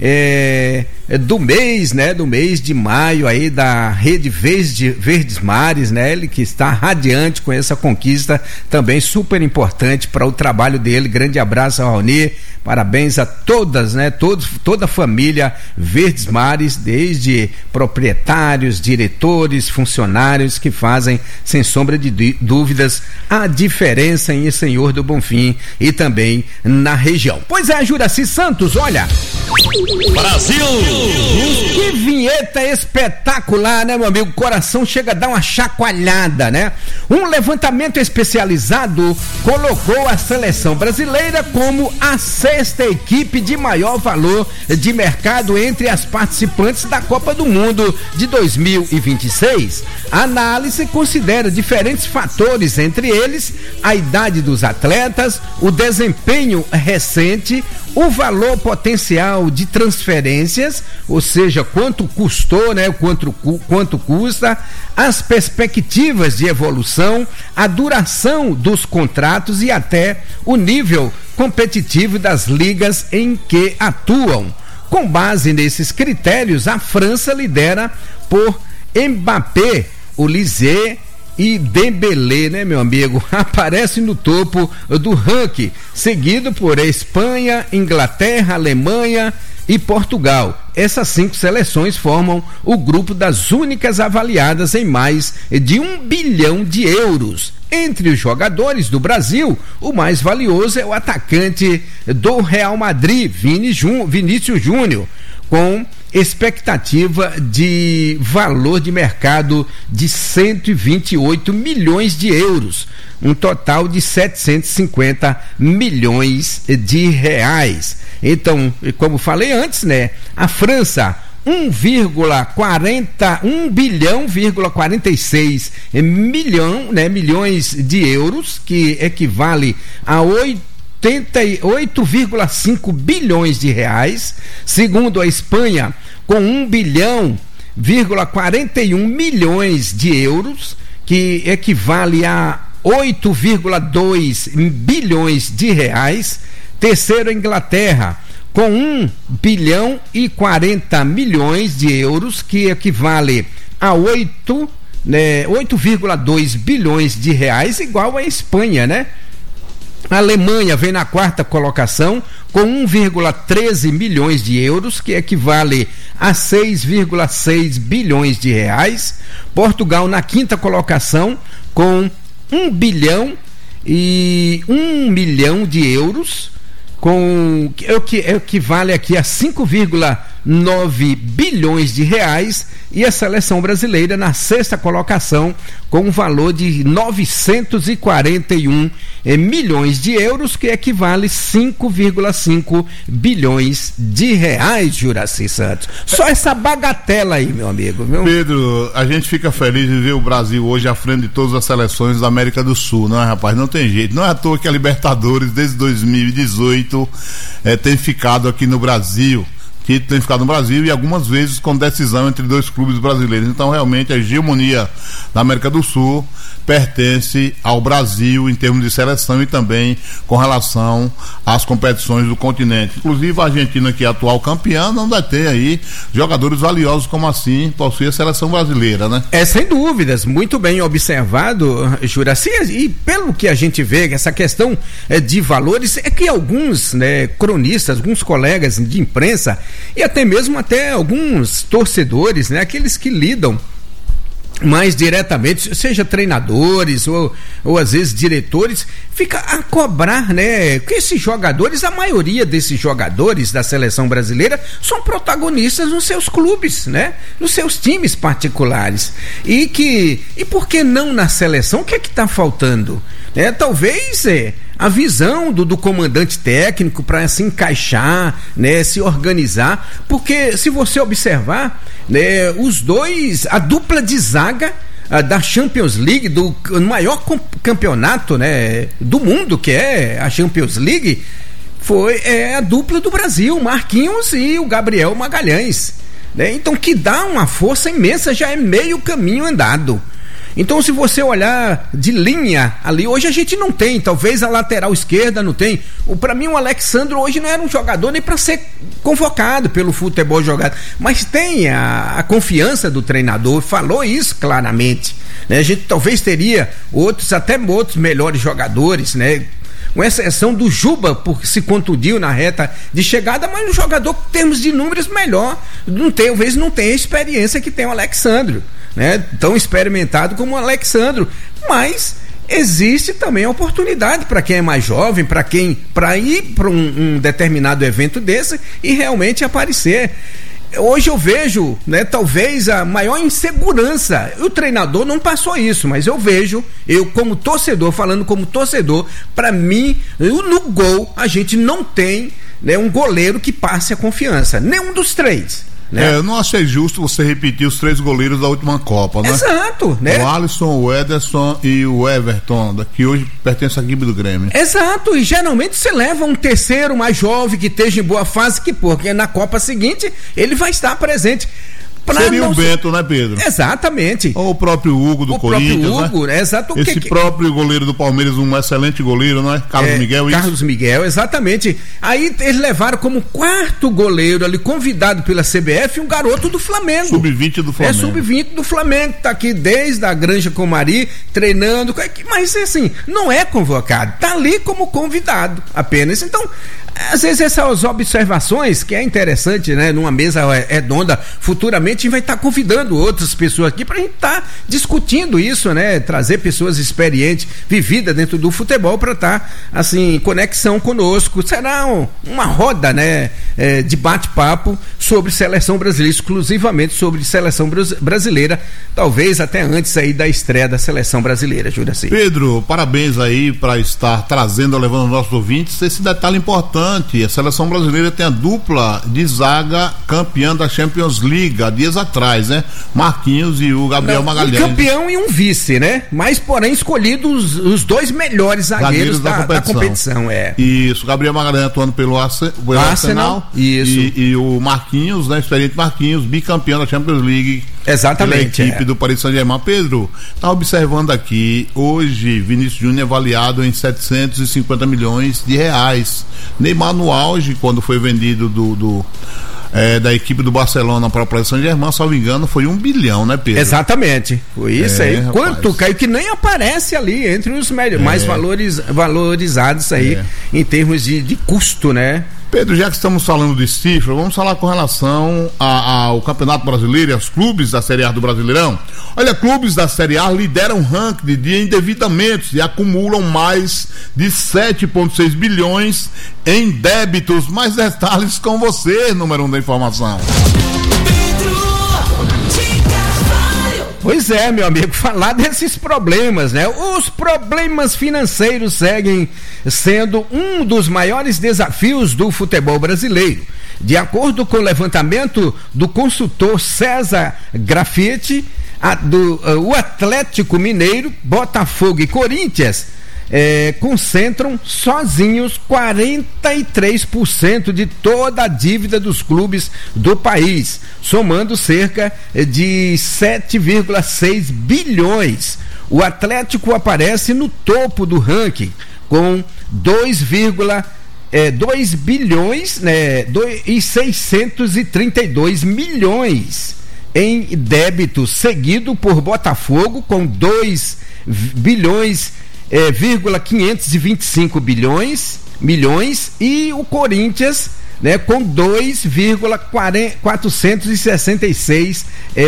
do mês, né? Do mês de maio aí da Rede Verdes Mares, né? Ele que está radiante com essa conquista também super importante para o trabalho dele. Grande abraço ao Raoni, parabéns a todas, né? Toda a família Verdes Mares, desde proprietários, diretores, funcionários que fazem, sem sombra de dúvidas, a diferença em Senhor do Bonfim e também na região. Pois é, Juraci Santos, olha, Brasil! Que vinheta espetacular, né, meu amigo? O coração chega a dar uma chacoalhada, né? Um levantamento especializado colocou a seleção brasileira como a 6ª equipe de maior valor de mercado entre as participantes da Copa do Mundo de 2026. A análise considera diferentes fatores, entre eles a idade dos atletas, o desempenho recente, o valor potencial de transferências, ou seja, quanto custou, né? Quanto custa, as perspectivas de evolução, a duração dos contratos e até o nível competitivo das ligas em que atuam. Com base nesses critérios, a França lidera por Mbappé, Olise e Dembélé, né, meu amigo? Aparece no topo do ranking, seguido por Espanha, Inglaterra, Alemanha e Portugal. Essas 5 seleções formam o grupo das únicas avaliadas em mais de 1 bilhão de euros. Entre os jogadores do Brasil, o mais valioso é o atacante do Real Madrid, Vinícius Júnior, com expectativa de valor de mercado de 128 milhões de euros, um total de 750 milhões de reais. Então, como falei antes, né, a França 1 bilhão,46 milhões de euros, que equivale a 8,5 bilhões de reais, segundo a Espanha, com 1 bilhão,41 milhões de euros, que equivale a 8,2 bilhões de reais. Terceiro, a Inglaterra, com 1 bilhão e 40 milhões de euros, que equivale a 8,2 bilhões de reais, igual a Espanha, né? A Alemanha vem na 4ª colocação com 1,13 milhões de euros, que equivale a 6,6 bilhões de reais. Portugal na 5ª colocação com 1 bilhão e 1 milhão de euros, com o que equivale aqui a 5,2 9 bilhões de reais, e a seleção brasileira na 6ª colocação com um valor de 941 milhões de euros, que equivale 5,5 bilhões de reais, Juraci Santos. Só essa bagatela aí, meu amigo, viu? Pedro, a gente fica feliz de ver o Brasil hoje à frente de todas as seleções da América do Sul, não é, rapaz? Não tem jeito. Não é à toa que a Libertadores, desde 2018, tem ficado aqui no Brasil. Que tem ficado no Brasil e algumas vezes com decisão entre dois clubes brasileiros. Então, realmente, a hegemonia da América do Sul pertence ao Brasil em termos de seleção e também com relação às competições do continente. Inclusive, a Argentina, que é a atual campeã, não vai ter aí jogadores valiosos como assim possui a seleção brasileira, né? Sem dúvidas, muito bem observado, Juraci, e pelo que a gente vê, essa questão de valores, é que alguns, né, cronistas, alguns colegas de imprensa e até mesmo alguns torcedores, né, aqueles que lidam mais diretamente, seja treinadores ou às vezes diretores, fica a cobrar, né, que esses jogadores, a maioria desses jogadores da seleção brasileira são protagonistas nos seus clubes, né, nos seus times particulares, e por que não na seleção? O que é que está faltando? Talvez a visão do comandante técnico para se encaixar, né, se organizar, porque se você observar, né, os dois, a dupla de zaga da Champions League, do maior campeonato, né, do mundo, que é a Champions League, foi a dupla do Brasil, Marquinhos e o Gabriel Magalhães, né? Então, que dá uma força imensa, já é meio caminho andado. Então, se você olhar de linha ali, hoje a gente não tem, talvez a lateral esquerda não tem. Para mim, o Alexandro hoje não era um jogador nem para ser convocado pelo futebol jogado, mas tem a confiança do treinador, falou isso claramente, né? A gente talvez teria outros melhores jogadores, né? Com exceção do Juba, porque se contundiu na reta de chegada, mas um jogador em termos de números melhor, talvez não tenha a experiência que tem o Alexandro, né? Tão experimentado como o Alexandro, mas existe também a oportunidade para quem é mais jovem, para ir para um determinado evento desse e realmente aparecer. Hoje eu vejo, né, talvez a maior insegurança, o treinador não passou isso, mas eu vejo, eu como torcedor, falando como torcedor, para mim, no gol, a gente não tem, né, um goleiro que passe a confiança, nenhum dos três. Né? Eu não achei justo você repetir os 3 goleiros da última Copa, né? Exato, né? O Alisson, o Ederson e o Everton, que hoje pertence à equipe do Grêmio. Exato, e geralmente você leva um terceiro mais jovem que esteja em boa fase, porque na Copa seguinte ele vai estar presente. Seria o Bento, né, Pedro? Exatamente. Ou o próprio Hugo do Corinthians, próprio Hugo, né? Exato. Esse próprio goleiro do Palmeiras, um excelente goleiro, não é? Carlos Miguel. Carlos Miguel, exatamente. Aí eles levaram como 4º goleiro ali, convidado pela CBF, um garoto do Flamengo. Sub-20 do Flamengo. Sub-20 do Flamengo, tá aqui desde a Granja Comari, treinando, mas assim, não é convocado, tá ali como convidado apenas. Então, às vezes essas observações, que é interessante, né, numa mesa redonda, futuramente a gente vai estar convidando outras pessoas aqui pra gente estar discutindo isso, né, trazer pessoas experientes, vividas dentro do futebol pra estar, assim, em conexão conosco. Será uma roda, né, de bate-papo sobre seleção brasileira, exclusivamente sobre seleção brasileira, talvez até antes aí da estreia da seleção brasileira, Juraci. Pedro, parabéns aí para estar trazendo, levando aos nossos ouvintes esse detalhe importante. A seleção brasileira tem a dupla de zaga campeã da Champions League há dias atrás, né? Marquinhos e o Gabriel Magalhães. Um campeão e um vice, né? Mas porém escolhidos os 2 melhores zagueiros da competição. Isso, Gabriel Magalhães atuando pelo Arsenal. Isso. E o Marquinhos, né? Experiente Marquinhos, bicampeão da Champions League. Exatamente. Pela equipe do Paris Saint-Germain. Pedro, tá observando aqui, hoje Vinícius Júnior é avaliado em 750 milhões de reais. Neymar no auge, quando foi vendido da equipe do Barcelona para o Paris Saint-Germain, salvo engano, foi 1 bilhão, né, Pedro? Exatamente, foi isso aí. Rapaz. Quanto, Caio, que nem aparece ali entre os mais valorizados aí, em termos de custo, né? Pedro, já que estamos falando de cifra, vamos falar com relação ao Campeonato Brasileiro e aos clubes da Série A do Brasileirão. Olha, clubes da Série A lideram o ranking de endividamentos e acumulam mais de 7,6 bilhões em débitos. Mais detalhes com você, número 1 da informação. Pois é, meu amigo, falar desses problemas, né? Os problemas financeiros seguem sendo um dos maiores desafios do futebol brasileiro. De acordo com o levantamento do consultor César Grafite, o Atlético Mineiro, Botafogo e Corinthians concentram sozinhos 43% de toda a dívida dos clubes do país, somando cerca de 7,6 bilhões. O Atlético aparece no topo do ranking com 2 bilhões, né, e 632 milhões em débitos, seguido por Botafogo com 2 bilhões 525 milhões e o Corinthians, né, com 2,466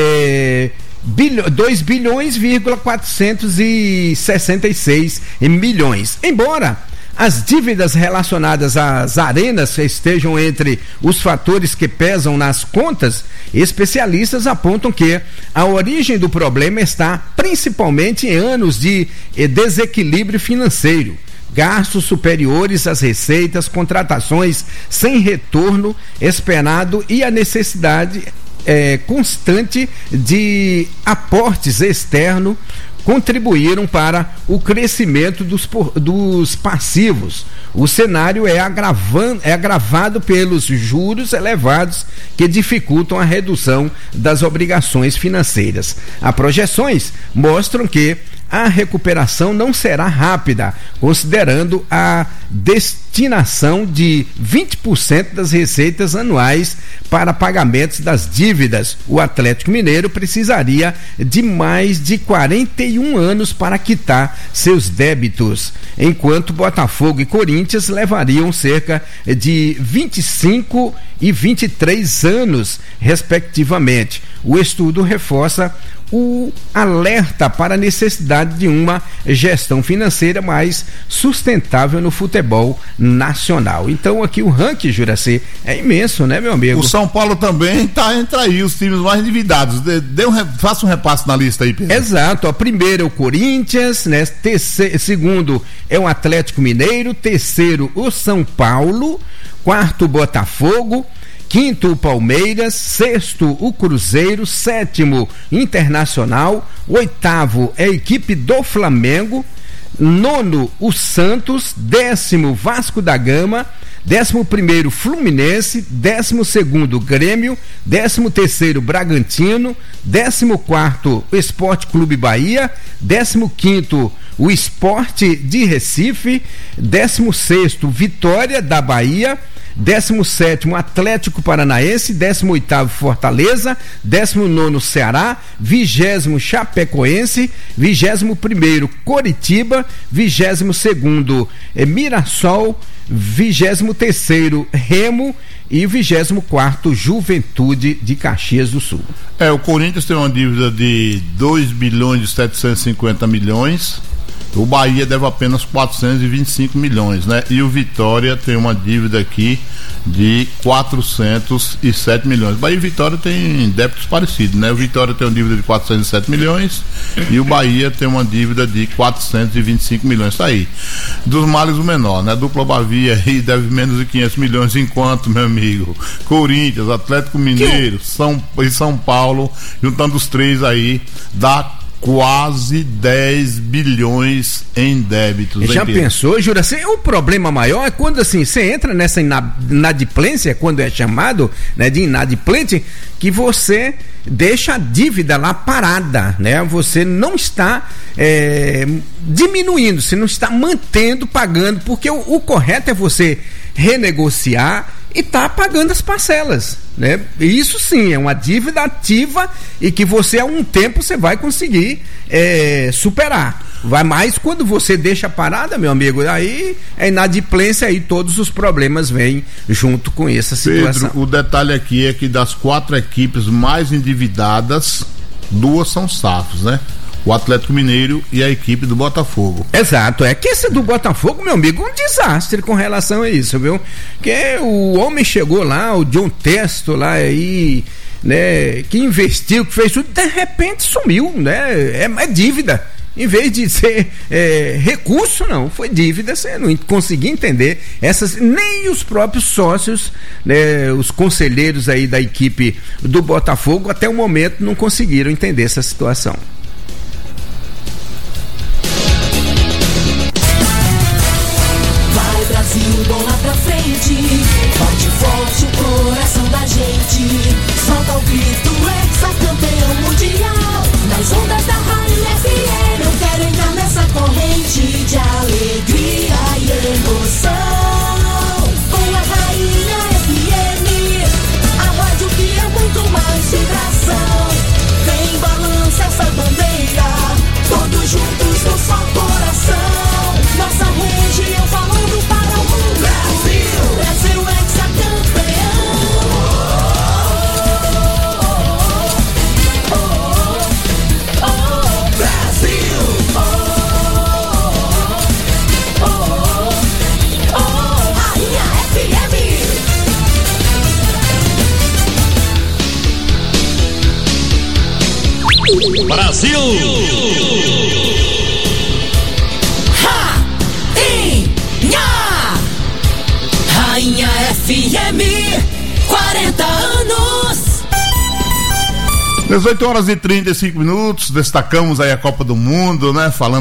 milhões. Embora as dívidas relacionadas às arenas estejam entre os fatores que pesam nas contas, especialistas apontam que a origem do problema está principalmente em anos de desequilíbrio financeiro, gastos superiores às receitas, contratações sem retorno esperado e a necessidade constante de aportes externos contribuíram para o crescimento dos passivos. O cenário é agravado pelos juros elevados que dificultam a redução das obrigações financeiras. As projeções mostram que a recuperação não será rápida, considerando a destinação de 20% das receitas anuais para pagamentos das dívidas. O Atlético Mineiro precisaria de mais de 41 anos para quitar seus débitos, enquanto Botafogo e Corinthians levariam cerca de 25 e 23 anos, respectivamente. O estudo reforça o alerta para a necessidade de uma gestão financeira mais sustentável no futebol nacional. Então aqui o ranking, Juraci, é imenso, né, meu amigo? O São Paulo também está entre aí os times mais endividados. Faça um repasse na lista aí, Pedro. Exato, ó, primeiro é o Corinthians, né? Segundo é o Atlético Mineiro, terceiro o São Paulo, quarto o Botafogo, quinto o Palmeiras, sexto o Cruzeiro, sétimo Internacional, oitavo é a equipe do Flamengo, nono o Santos, décimo Vasco da Gama, 11º Fluminense, 12º Grêmio, 13º Bragantino, 14º Sport Clube Bahia, 15º o Sport de Recife, 16º Vitória da Bahia, 17º Atlético Paranaense, 18º Fortaleza, 19º Ceará, 20º Chapecoense, 21º Coritiba, 22º Mirassol, 23º Remo e 24º Juventude de Caxias do Sul. O Corinthians tem uma dívida de 2 bilhões e 750 milhões. O Bahia deve apenas 425 milhões, né? E o Vitória tem uma dívida aqui de 407 milhões. Bahia e Vitória tem débitos parecidos, né? O Vitória tem uma dívida de 407 milhões e o Bahia tem uma dívida de 425 milhões. Tá aí. Dos males o menor, né? A dupla Bavia aí deve menos de 500 milhões, enquanto, meu amigo, Corinthians, Atlético Mineiro, São Paulo, juntando os três aí, dá quase 10 bilhões em débitos. Já pensou, Juraci? O problema maior é quando assim, você entra nessa inadimplência, quando é chamado, né, de inadimplente, que você deixa a dívida lá parada, né? Você não está diminuindo, você não está mantendo, pagando, porque o correto é você renegociar e tá pagando as parcelas, né? Isso sim é uma dívida ativa e que você a um tempo você vai conseguir superar. Vai mais quando você deixa a parada, meu amigo, aí é inadimplência, aí todos os problemas vêm junto com essa situação. Pedro, o detalhe aqui é que das 4 equipes mais endividadas, 2 são SAFs, né? O Atlético Mineiro e a equipe do Botafogo. Exato, é que esse do Botafogo, meu amigo, um desastre com relação a isso, viu? Que o homem chegou lá, o John Testo lá aí, né, que investiu, que fez tudo, de repente sumiu, né? É dívida. Em vez de ser recurso, não, foi dívida. Você não conseguia entender essas, nem os próprios sócios, né, os conselheiros aí da equipe do Botafogo até o momento não conseguiram entender essa situação. Vai Brasil, bola pra frente, forte, forte o coração da gente, solta o grito, ex-campeão mundial, nas ondas da Rainha FM, eu quero entrar nessa corrente de alegria e emoção, com a Rainha FM, a rádio que é muito mais vibração, vem balança essa bandeira, todos juntos no só coração, nossa região falando para o mundo, Brasil, Brasil ex-campeão. Brasil! Rainha FM, 40 anos! 18 horas e 35 minutos, destacamos aí a Copa do Mundo, né? Falando